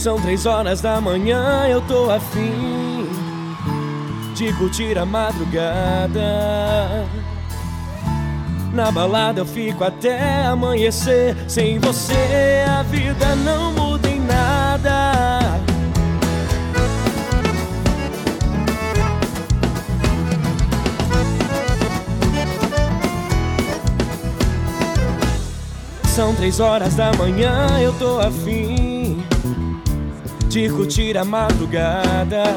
São 3 horas da manhã, eu tô afim de curtir a madrugada. Na balada eu fico até amanhecer. Sem você a vida não muda em nada. São 3 horas da manhã, eu tô afim de curtir a madrugada.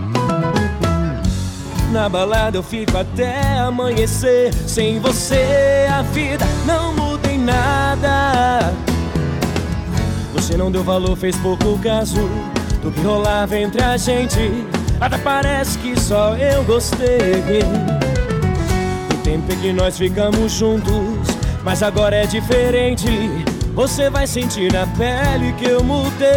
Na balada eu fico até amanhecer. Sem você a vida não muda em nada. Você não deu valor, fez pouco caso do que rolava entre a gente. Até parece que só eu gostei. O tempo em que nós ficamos juntos, mas agora é diferente. Você vai sentir na pele que eu mudei.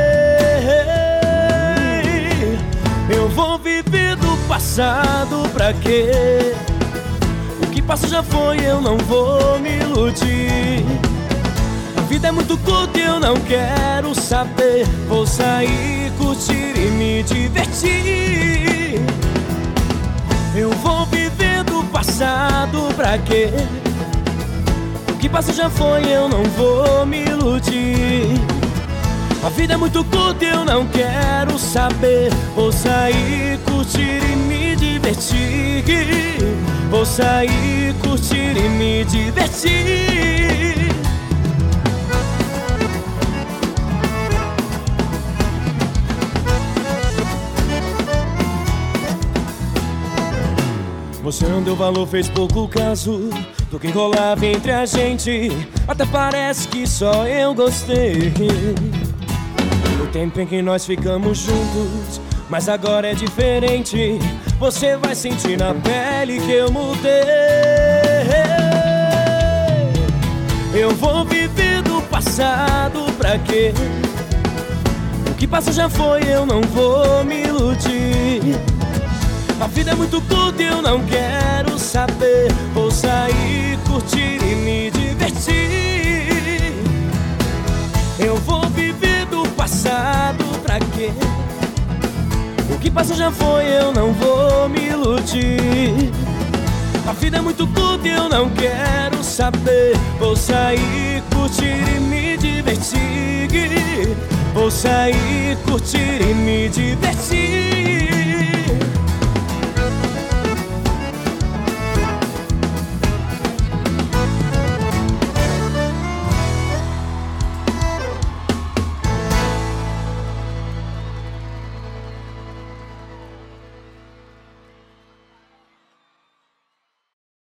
Eu vou viver do passado, pra quê? O que passou já foi, eu não vou me iludir. A vida é muito curta e eu não quero saber. Vou sair, curtir e me divertir. Eu vou viver do passado, pra quê? O que passou já foi, eu não vou me iludir. A vida é muito curta e eu não quero saber. Vou sair, curtir e me divertir. Vou sair, curtir e me divertir. Você não deu valor, fez pouco caso do que rolava entre a gente. Até parece que só eu gostei. O tempo em que nós ficamos juntos, mas agora é diferente. Você vai sentir na pele que eu mudei. Eu vou viver do passado, pra quê? O que passou já foi, eu não vou me iludir. A vida é muito curta e eu não quero saber. Vou sair, curtir e me divertir. Eu vou viver do passado, pra quê? O que passou já foi, eu não vou me iludir. A vida é muito curta e eu não quero saber. Vou sair, curtir e me divertir. Vou sair, curtir e me divertir.